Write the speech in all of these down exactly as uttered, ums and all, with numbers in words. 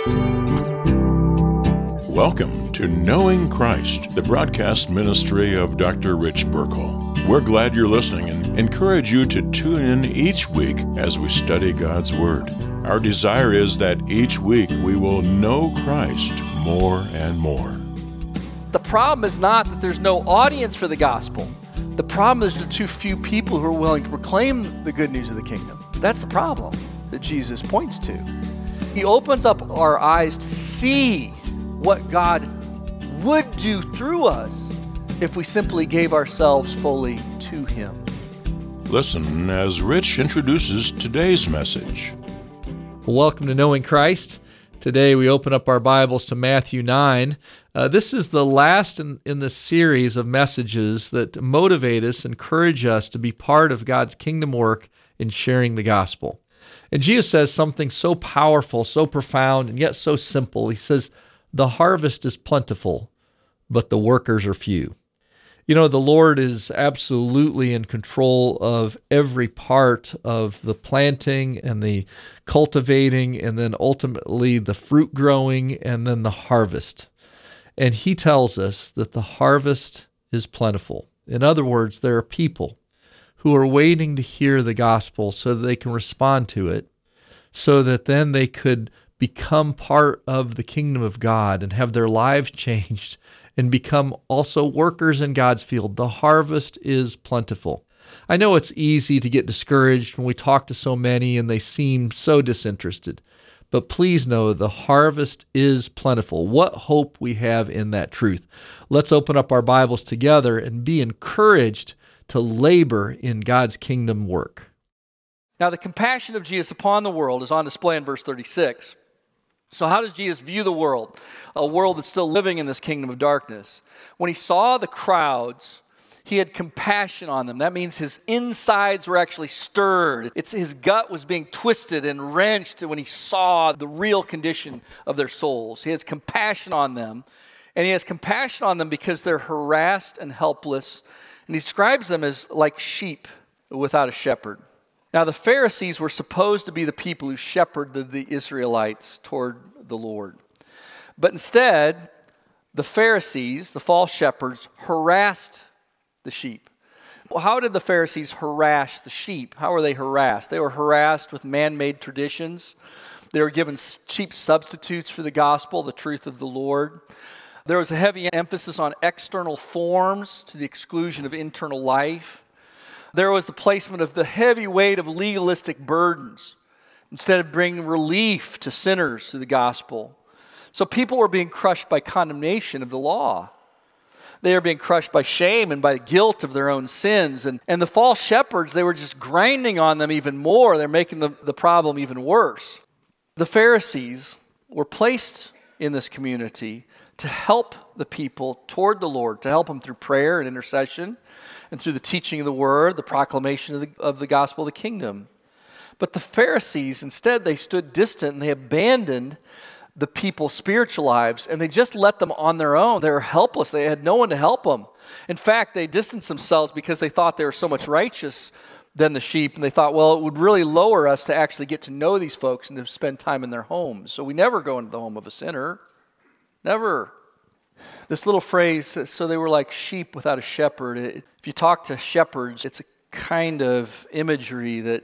Welcome to Knowing Christ, the broadcast ministry of Doctor Rich Burkle. We're glad you're listening and encourage you to tune in each week as we study God's Word. Our desire is that each week we will know Christ more and more. The problem is not that there's no audience for the gospel. The problem is there's too few people who are willing to proclaim the good news of the kingdom. That's the problem that Jesus points to. He opens up our eyes to see what God would do through us if we simply gave ourselves fully to Him. Listen as Rich introduces today's message. Welcome to Knowing Christ. Today we open up our Bibles to Matthew nine. Uh, this is the last in, in the series of messages that motivate us, encourage us to be part of God's kingdom work in sharing the gospel. And Jesus says something so powerful, so profound, and yet so simple. He says, "The harvest is plentiful, but the workers are few." You know, the Lord is absolutely in control of every part of the planting and the cultivating and then ultimately the fruit growing and then the harvest. And He tells us that the harvest is plentiful. In other words, there are people who are waiting to hear the gospel so that they can respond to it, so that then they could become part of the kingdom of God and have their lives changed and become also workers in God's field. The harvest is plentiful. I know it's easy to get discouraged when we talk to so many and they seem so disinterested, but please know the harvest is plentiful. What hope we have in that truth. Let's open up our Bibles together and be encouraged to labor in God's kingdom work. Now, the compassion of Jesus upon the world is on display in verse thirty-six. So how does Jesus view the world, a world that's still living in this kingdom of darkness? When He saw the crowds, He had compassion on them. That means His insides were actually stirred. It's His gut was being twisted and wrenched when He saw the real condition of their souls. He has compassion on them, and He has compassion on them because they're harassed and helpless, and He describes them as like sheep without a shepherd. Now, the Pharisees were supposed to be the people who shepherded the Israelites toward the Lord. But instead, the Pharisees, the false shepherds, harassed the sheep. Well, how did the Pharisees harass the sheep? How were they harassed? They were harassed with man-made traditions. They were given cheap substitutes for the gospel, the truth of the Lord. There was a heavy emphasis on external forms to the exclusion of internal life. There was the placement of the heavy weight of legalistic burdens instead of bringing relief to sinners through the gospel. So people were being crushed by condemnation of the law. They were being crushed by shame and by the guilt of their own sins. And, and the false shepherds, they were just grinding on them even more. They're making the, the problem even worse. The Pharisees were placed in this community to help the people toward the Lord, to help them through prayer and intercession, and through the teaching of the word, the proclamation of the, of the gospel of the kingdom. But the Pharisees, instead, they stood distant and they abandoned the people's spiritual lives, and they just let them on their own. They were helpless. They had no one to help them. In fact, they distanced themselves because they thought they were so much righteous than the sheep, and they thought, well, it would really lower us to actually get to know these folks and to spend time in their homes. So we never go into the home of a sinner. Never. This little phrase, so they were like sheep without a shepherd. It, if you talk to shepherds, it's a kind of imagery that,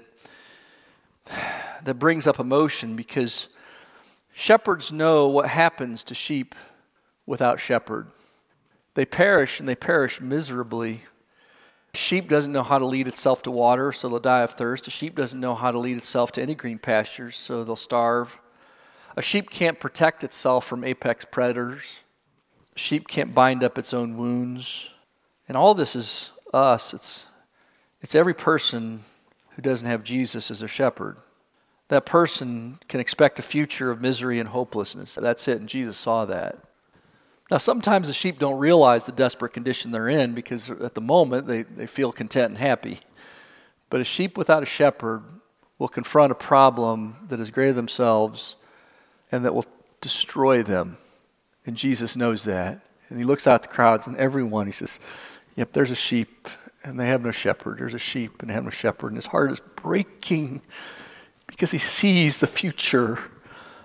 that brings up emotion, because shepherds know what happens to sheep without shepherd. They perish, and they perish miserably. A sheep doesn't know how to lead itself to water, so they'll die of thirst. A sheep doesn't know how to lead itself to any green pastures, so they'll starve. A sheep can't protect itself from apex predators. Sheep can't bind up its own wounds. And all this is us. It's, it's every person who doesn't have Jesus as their shepherd. That person can expect a future of misery and hopelessness. That's it, and Jesus saw that. Now, sometimes the sheep don't realize the desperate condition they're in because at the moment they, they feel content and happy. But a sheep without a shepherd will confront a problem that is greater than themselves and that will destroy them. And Jesus knows that. And He looks out the crowds and everyone, He says, yep, there's a sheep and they have no shepherd. There's a sheep and they have no shepherd. And His heart is breaking because He sees the future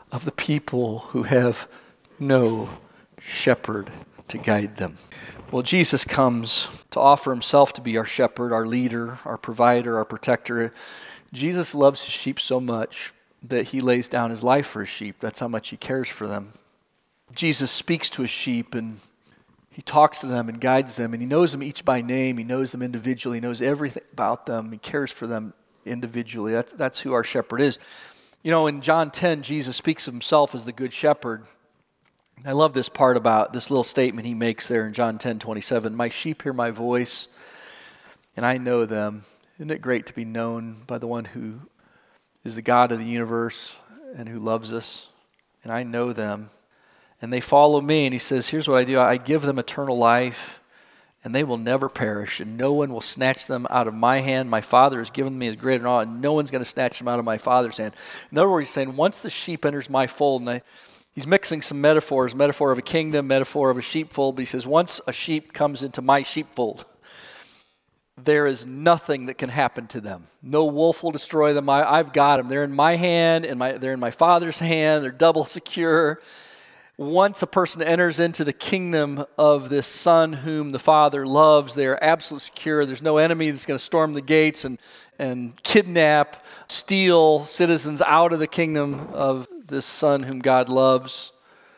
of the people who have no shepherd to guide them. Well, Jesus comes to offer himself to be our shepherd, our leader, our provider, our protector. Jesus loves his sheep so much that he lays down his life for his sheep. That's how much he cares for them. Jesus speaks to his sheep and he talks to them and guides them, and he knows them each by name. He knows them individually. He knows everything about them. He cares for them individually. That's, that's who our shepherd is. You know, in John ten, Jesus speaks of himself as the good shepherd. I love this part about this little statement he makes there in John ten twenty-seven. My sheep hear my voice, and I know them. Isn't it great to be known by the one who is the God of the universe and who loves us? And I know them, and they follow me. And he says, here's what I do. I give them eternal life, and they will never perish, and no one will snatch them out of my hand. My Father has given me his great and all, and no one's going to snatch them out of my Father's hand. In other words, he's saying, once the sheep enters my fold, and I, he's mixing some metaphors, metaphor of a kingdom, metaphor of a sheepfold, but he says, once a sheep comes into my sheepfold, there is nothing that can happen to them. No wolf will destroy them. I, I've got them. They're in my hand, and my, they're in my Father's hand. They're double secure. Once a person enters into the kingdom of this Son whom the Father loves, they are absolutely secure. There's no enemy that's going to storm the gates and, and kidnap, steal citizens out of the kingdom of this Son whom God loves.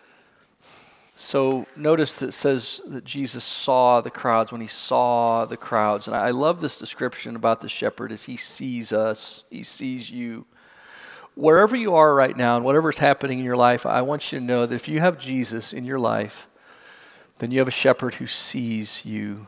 So notice that it says that Jesus saw the crowds when he saw the crowds. And I love this description about the shepherd as he sees us. He sees you. Wherever you are right now and whatever's happening in your life, I want you to know that if you have Jesus in your life, then you have a shepherd who sees you.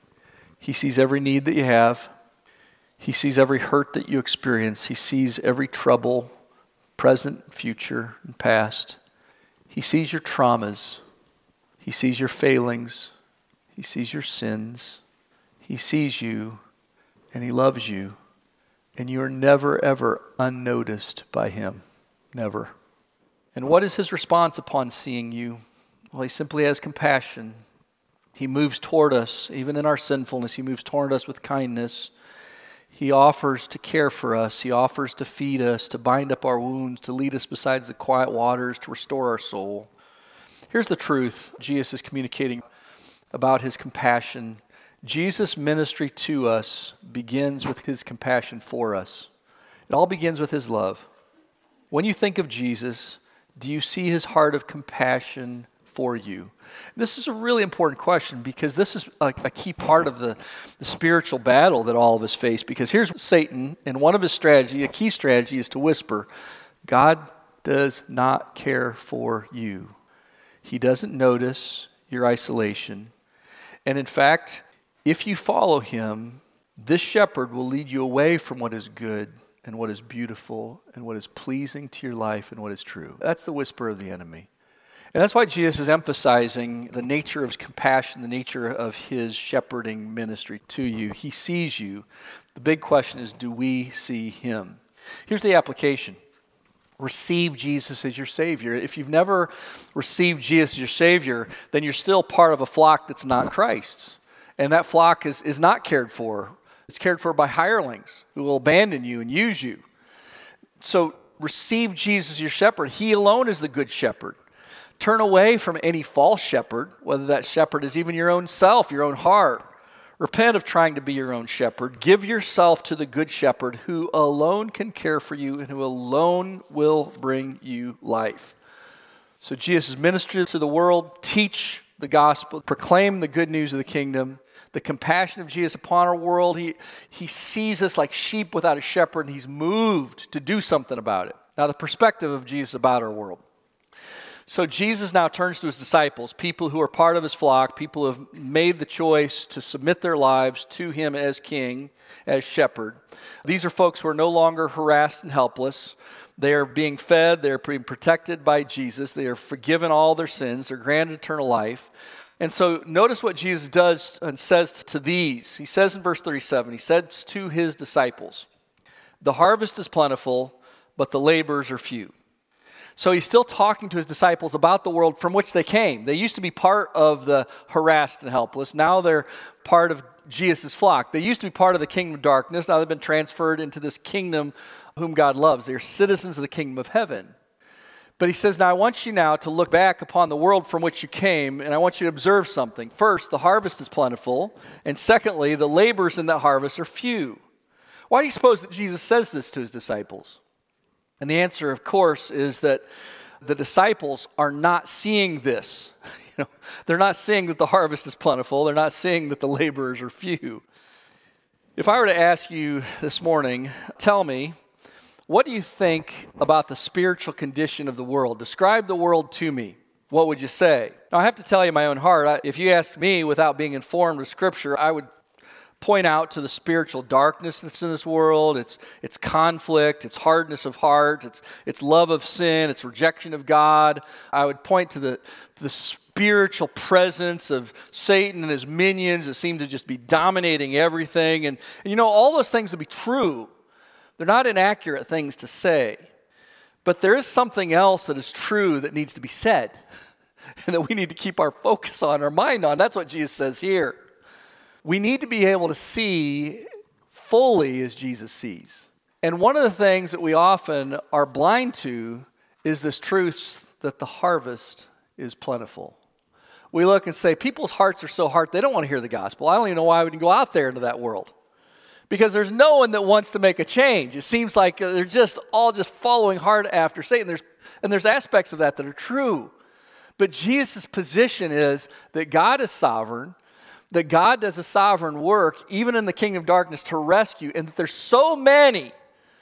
He sees every need that you have. He sees every hurt that you experience. He sees every trouble, present, future, and past. He sees your traumas. He sees your failings. He sees your sins. He sees you, and he loves you. And you are never, ever unnoticed by him. Never. And what is his response upon seeing you? Well, he simply has compassion. He moves toward us, even in our sinfulness. He moves toward us with kindness. He offers to care for us. He offers to feed us, to bind up our wounds, to lead us beside the quiet waters, to restore our soul. Here's the truth Jesus is communicating about his compassion. Jesus' ministry to us begins with his compassion for us. It all begins with his love. When you think of Jesus, do you see his heart of compassion for you? This is a really important question because this is a, a key part of the, the spiritual battle that all of us face. Because here's Satan, and one of his strategy, a key strategy is to whisper, God does not care for you. He doesn't notice your isolation. And in fact, if you follow him, this shepherd will lead you away from what is good and what is beautiful and what is pleasing to your life and what is true. That's the whisper of the enemy. And that's why Jesus is emphasizing the nature of his compassion, the nature of his shepherding ministry to you. He sees you. The big question is, do we see him? Here's the application. Receive Jesus as your Savior. If you've never received Jesus as your Savior, then you're still part of a flock that's not Christ's. And that flock is, is not cared for. It's cared for by hirelings who will abandon you and use you. So receive Jesus as your shepherd. He alone is the good shepherd. Turn away from any false shepherd, whether that shepherd is even your own self, your own heart. Repent of trying to be your own shepherd. Give yourself to the good shepherd who alone can care for you and who alone will bring you life. So Jesus ministered to the world, teach the gospel, proclaim the good news of the kingdom, the compassion of Jesus upon our world. He, he sees us like sheep without a shepherd, and he's moved to do something about it. Now, the perspective of Jesus about our world. So Jesus now turns to his disciples, people who are part of his flock, people who have made the choice to submit their lives to him as king, as shepherd. These are folks who are no longer harassed and helpless. They are being fed, they're being protected by Jesus, they are forgiven all their sins, they're granted eternal life. And so notice what Jesus does and says to these. He says in verse thirty-seven, he says to his disciples, the harvest is plentiful, but the laborers are few. So he's still talking to his disciples about the world from which they came. They used to be part of the harassed and helpless. Now they're part of Jesus' flock. They used to be part of the kingdom of darkness. Now they've been transferred into this kingdom whom God loves. They're citizens of the kingdom of heaven. But he says, now I want you now to look back upon the world from which you came, and I want you to observe something. First, the harvest is plentiful, and secondly, the laborers in that harvest are few. Why do you suppose that Jesus says this to his disciples? And the answer, of course, is that the disciples are not seeing this. You know, they're not seeing that the harvest is plentiful. They're not seeing that the laborers are few. If I were to ask you this morning, tell me, what do you think about the spiritual condition of the world? Describe the world to me. What would you say? Now, I have to tell you my own heart. I, if you asked me without being informed of Scripture, I would point out to the spiritual darkness that's in this world, its its conflict, its hardness of heart, its its love of sin, its rejection of God. I would point to the to the spiritual presence of Satan and his minions that seem to just be dominating everything. And, and you know, all those things would be true. They're not inaccurate things to say. But there is something else that is true that needs to be said and that we need to keep our focus on, our mind on. That's what Jesus says here. We need to be able to see fully as Jesus sees. And one of the things that we often are blind to is this truth that the harvest is plentiful. We look and say, people's hearts are so hard, they don't want to hear the gospel. I don't even know why I would go out there into that world. Because there's no one that wants to make a change. It seems like they're just all just following hard after Satan. There's, and there's aspects of that that are true. But Jesus' position is that God is sovereign, that God does a sovereign work, even in the kingdom of darkness, to rescue, and that there's so many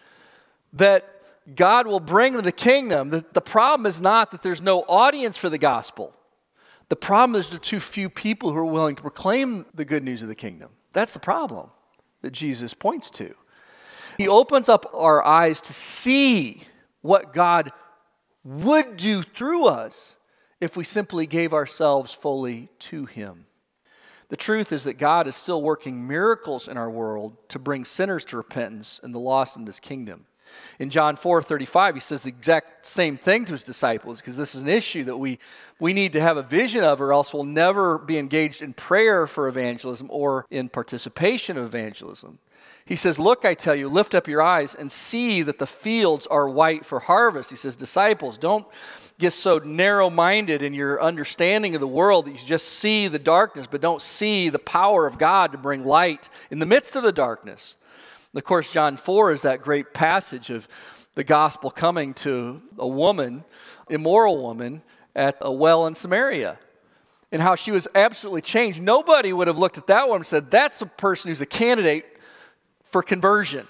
that God will bring to the kingdom. The, the problem is not that there's no audience for the gospel. The problem is there are too few people who are willing to proclaim the good news of the kingdom. That's the problem that Jesus points to. He opens up our eyes to see what God would do through us if we simply gave ourselves fully to Him. The truth is that God is still working miracles in our world to bring sinners to repentance and the lost into His kingdom. In John four thirty-five, He says the exact same thing to His disciples, because this is an issue that we, we need to have a vision of, or else we'll never be engaged in prayer for evangelism or in participation of evangelism. He says, look, I tell you, lift up your eyes and see that the fields are white for harvest. He says, disciples, don't get so narrow-minded in your understanding of the world that you just see the darkness, but don't see the power of God to bring light in the midst of the darkness. Of course, John four is that great passage of the gospel coming to a woman, immoral woman, at a well in Samaria, and how she was absolutely changed. Nobody would have looked at that woman and said, that's a person who's a candidate for conversion.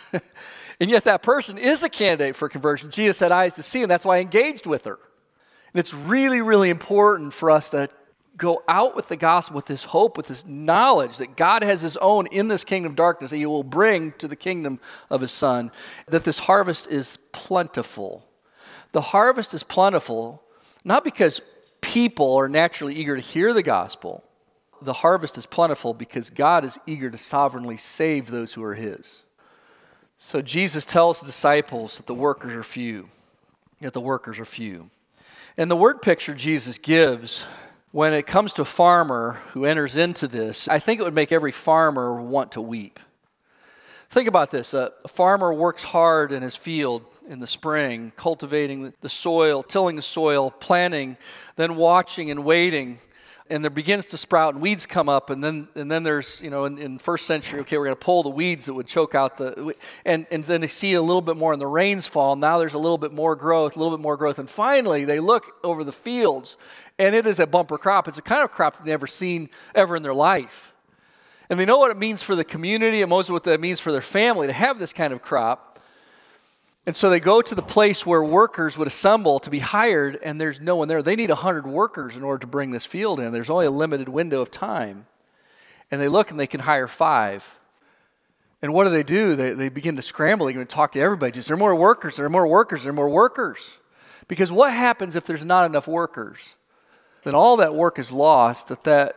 And yet that person is a candidate for conversion. Jesus had eyes to see, and that's why I engaged with her. And it's really, really important for us to go out with the gospel with this hope, with this knowledge that God has His own in this kingdom of darkness that He will bring to the kingdom of His Son, that this harvest is plentiful. The harvest is plentiful not because people are naturally eager to hear the gospel. The harvest is plentiful because God is eager to sovereignly save those who are His. So Jesus tells the disciples that the workers are few, that the workers are few. And the word picture Jesus gives, when it comes to a farmer who enters into this, I think it would make every farmer want to weep. Think about this. A farmer works hard in his field in the spring, cultivating the soil, tilling the soil, planting, then watching and waiting. And there begins to sprout and weeds come up, and then and then there's, you know, in, in first century, okay, we're going to pull the weeds that would choke out the, and, and then they see a little bit more, and the rains fall. Now there's a little bit more growth, a little bit more growth, and finally they look over the fields, and it is a bumper crop. It's a kind of crop they've never seen ever in their life. And they know what it means for the community, and most of what that means for their family to have this kind of crop. And so they go to the place where workers would assemble to be hired, and there's no one there. They need one hundred workers in order to bring this field in. There's only a limited window of time. And they look and they can hire five. And what do they do? They, they begin to scramble. They begin to talk to everybody. Is there more workers? There are more workers. There are more workers. Because what happens if there's not enough workers? Then all that work is lost, that that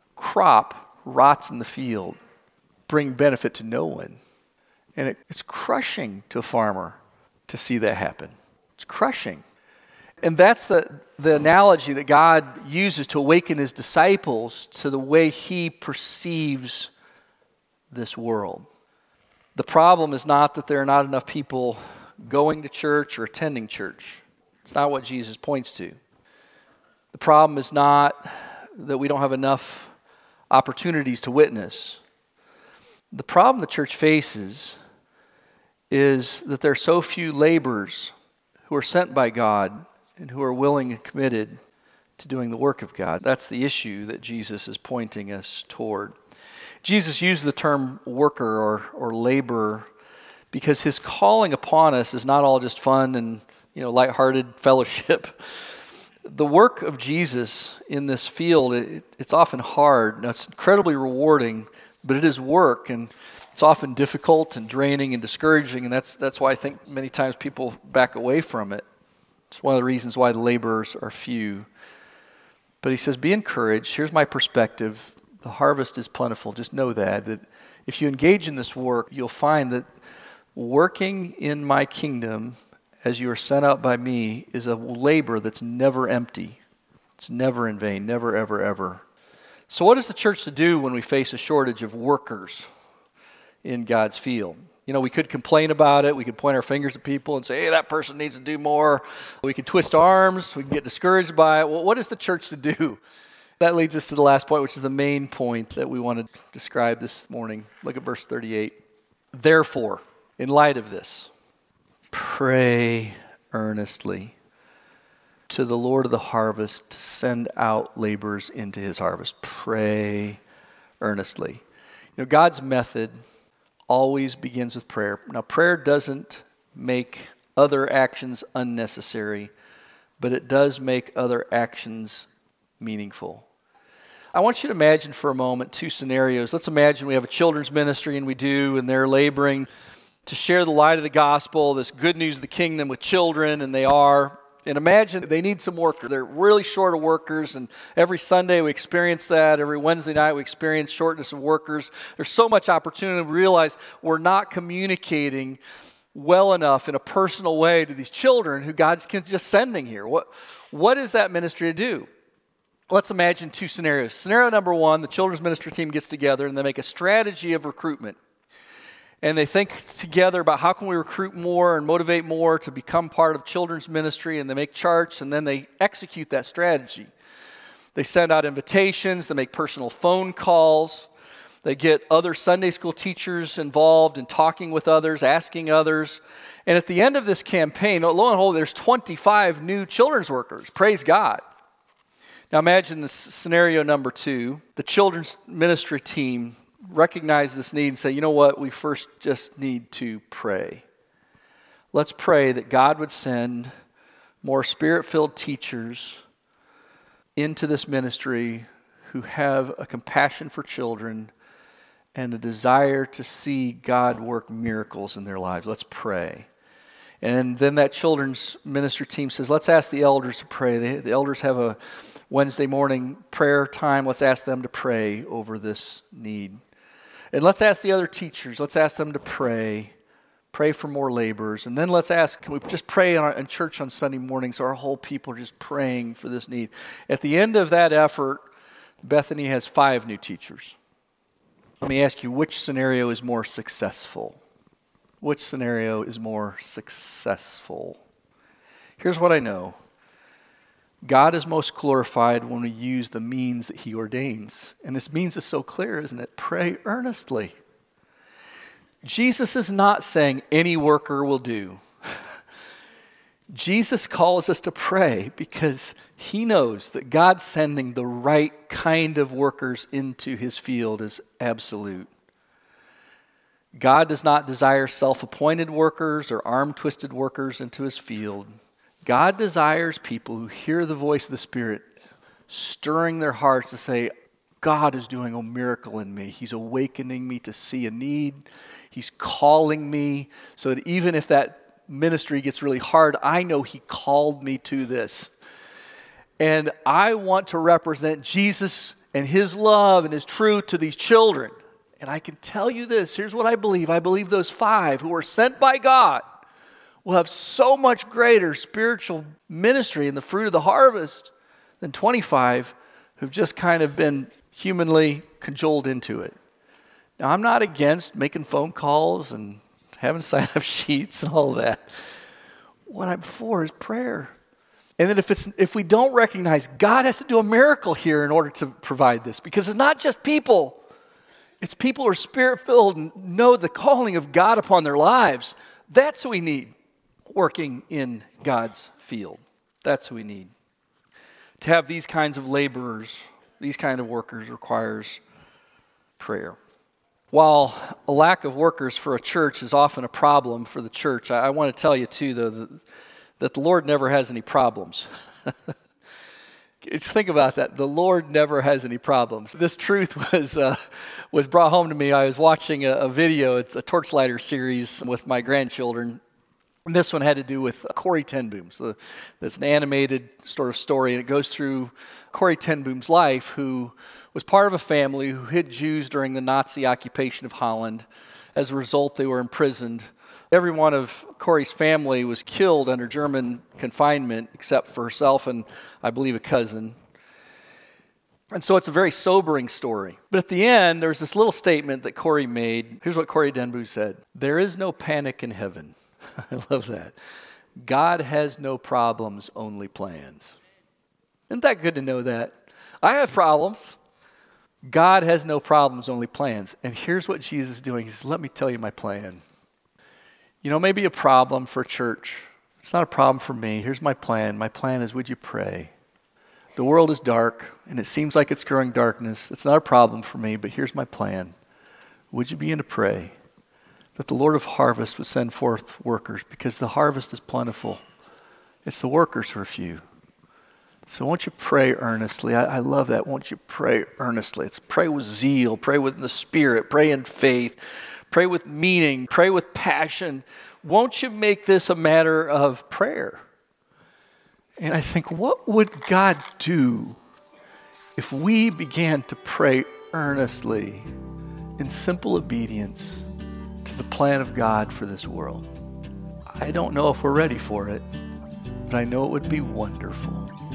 crop rots in the field, bring benefit to no one. And it, it's crushing to a farmer to see that happen. It's crushing. And that's the, the analogy that God uses to awaken His disciples to the way He perceives this world. The problem is not that there are not enough people going to church or attending church. It's not what Jesus points to. The problem is not that we don't have enough opportunities to witness. The problem the church faces is that there are so few laborers who are sent by God and who are willing and committed to doing the work of God. That's the issue that Jesus is pointing us toward. Jesus used the term worker or, or laborer because his calling upon us is not all just fun and, you know, lighthearted fellowship. The work of Jesus in this field, it, it's often hard. Now, it's incredibly rewarding, but it is work, and it's often difficult and draining and discouraging, and that's that's why I think many times people back away from it. It's one of the reasons why the laborers are few. But he says, be encouraged. Here's my perspective. The harvest is plentiful. Just know that, that if you engage in this work, you'll find that working in my kingdom as you are sent out by me is a labor that's never empty. It's never in vain, never, ever, ever. So what is the church to do when we face a shortage of workers in God's field? You know, we could complain about it. We could point our fingers at people and say, hey, that person needs to do more. We could twist arms. We can get discouraged by it. Well, what is the church to do? That leads us to the last point, which is the main point that we want to describe this morning. Look at verse thirty-eight. Therefore, in light of this, pray earnestly to the Lord of the harvest to send out laborers into his harvest. Pray earnestly. You know, God's method always begins with prayer. Now, prayer doesn't make other actions unnecessary, but it does make other actions meaningful. I want you to imagine for a moment two scenarios. Let's imagine we have a children's ministry, and we do, and they're laboring to share the light of the gospel, this good news of the kingdom with children, and they are. And imagine they need some workers. They're really short of workers, and every Sunday we experience that. Every Wednesday night we experience shortness of workers. There's so much opportunity. We realize we're not communicating well enough in a personal way to these children who God's just sending here. What, what is that ministry to do? Let's imagine two scenarios. Scenario number one, the children's ministry team gets together and they make a strategy of recruitment. And they think together about how can we recruit more and motivate more to become part of children's ministry, and they make charts, and then they execute that strategy. They send out invitations, they make personal phone calls, they get other Sunday school teachers involved in talking with others, asking others. And at the end of this campaign, lo and behold, there's twenty-five new children's workers. Praise God. Now imagine this scenario number two. The children's ministry team recognize this need and say, you know what, we first just need to pray. Let's pray that God would send more spirit-filled teachers into this ministry who have a compassion for children and a desire to see God work miracles in their lives. Let's pray. And then that children's ministry team says, let's ask the elders to pray. The, the elders have a Wednesday morning prayer time. Let's ask them to pray over this need. And let's ask the other teachers, let's ask them to pray, pray for more laborers. And then let's ask, can we just pray in, our, in church on Sunday mornings so our whole people are just praying for this need. At the end of that effort, Bethany has five new teachers. Let me ask you, which scenario is more successful? Which scenario is more successful? Here's what I know. God is most glorified when we use the means that he ordains. And this means is so clear, isn't it? Pray earnestly. Jesus is not saying any worker will do. Jesus calls us to pray because he knows that God sending the right kind of workers into his field is absolute. God does not desire self-appointed workers or arm-twisted workers into his field. God desires people who hear the voice of the Spirit stirring their hearts to say, God is doing a miracle in me. He's awakening me to see a need. He's calling me so that even if that ministry gets really hard, I know he called me to this. And I want to represent Jesus and his love and his truth to these children. And I can tell you this, here's what I believe. I believe those five who are sent by God will have so much greater spiritual ministry in the fruit of the harvest than twenty-five who've just kind of been humanly cajoled into it. Now, I'm not against making phone calls and having sign-up sheets and all that. What I'm for is prayer. And then if it's if we don't recognize God has to do a miracle here in order to provide this, because it's not just people. It's people who are spirit-filled and know the calling of God upon their lives. That's who we need working in God's field. That's who we need. To have these kinds of laborers, these kind of workers requires prayer. While a lack of workers for a church is often a problem for the church, I, I want to tell you too, though, that, that the Lord never has any problems. Just think about that. The Lord never has any problems. This truth was uh, was brought home to me. I was watching a, a video. It's a Torchlighter series with my grandchildren. And this one had to do with Corrie ten Boom. So that's an animated sort of story, and it goes through Corrie ten Boom's life, who was part of a family who hid Jews during the Nazi occupation of Holland. As a result, they were imprisoned. Every one of Corrie's family was killed under German confinement, except for herself and, I believe, a cousin. And so it's a very sobering story. But at the end, there's this little statement that Corrie made. Here's what Corrie ten Boom said: "There is no panic in heaven." I love that. God has no problems, only plans. Isn't that good to know that? I have problems. God has no problems, only plans. And here's what Jesus is doing. He says, let me tell you my plan. You know, maybe a problem for church. It's not a problem for me. Here's my plan. My plan is, would you pray? The world is dark, and it seems like it's growing darkness. It's not a problem for me, but here's my plan. Would you begin to pray that the Lord of harvest would send forth workers, because the harvest is plentiful. It's the workers who are few. So won't you pray earnestly? I, I love that. Won't you pray earnestly? It's pray with zeal, pray with the Spirit, pray in faith, pray with meaning, pray with passion. Won't you make this a matter of prayer? And I think, what would God do if we began to pray earnestly in simple obedience to the plan of God for this world? I don't know if we're ready for it, but I know it would be wonderful.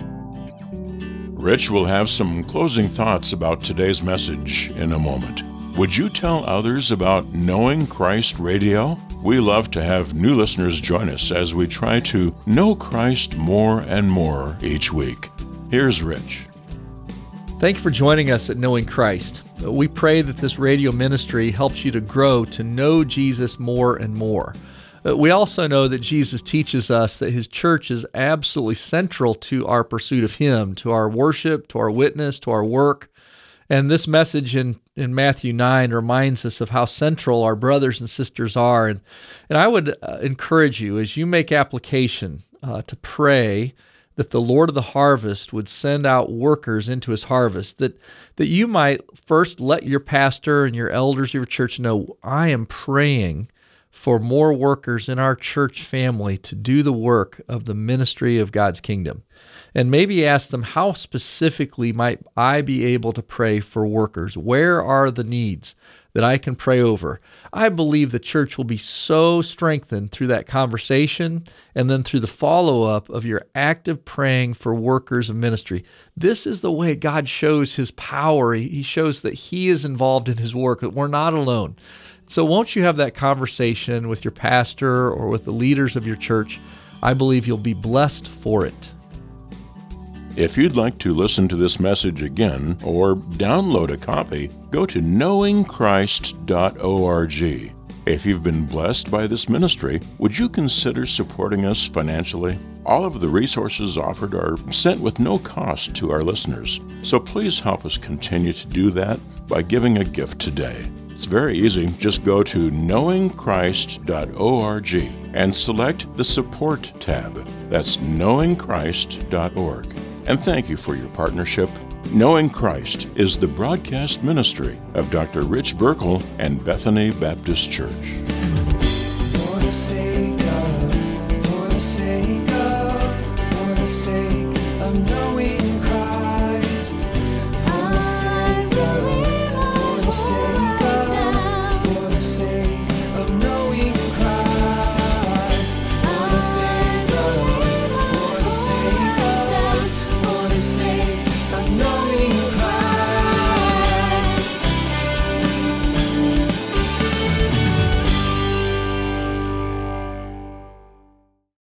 Rich will have some closing thoughts about today's message in a moment. Would you tell others about Knowing Christ Radio? We love to have new listeners join us as we try to know Christ more and more each week. Here's Rich. Thank you for joining us at Knowing Christ. We pray that this radio ministry helps you to grow to know Jesus more and more. We also know that Jesus teaches us that his church is absolutely central to our pursuit of him, to our worship, to our witness, to our work. And this message in, in Matthew nine reminds us of how central our brothers and sisters are. And, and I would uh, encourage you, as you make application, uh, to pray that the Lord of the harvest would send out workers into his harvest, that, that you might first let your pastor and your elders of your church know, I am praying for more workers in our church family to do the work of the ministry of God's kingdom. And maybe ask them, how specifically might I be able to pray for workers? Where are the needs that I can pray over? I believe the church will be so strengthened through that conversation and then through the follow-up of your active praying for workers of ministry. This is the way God shows his power. He shows that he is involved in his work, that we're not alone. So won't you have that conversation with your pastor or with the leaders of your church? I believe you'll be blessed for it. If you'd like to listen to this message again or download a copy, go to knowing christ dot org. If you've been blessed by this ministry, would you consider supporting us financially? All of the resources offered are sent with no cost to our listeners, so please help us continue to do that by giving a gift today. It's very easy. Just go to knowing christ dot org and select the Support tab. That's knowing christ dot org. And thank you for your partnership. Knowing Christ is the broadcast ministry of Doctor Rich Burkle and Bethany Baptist Church. For the sake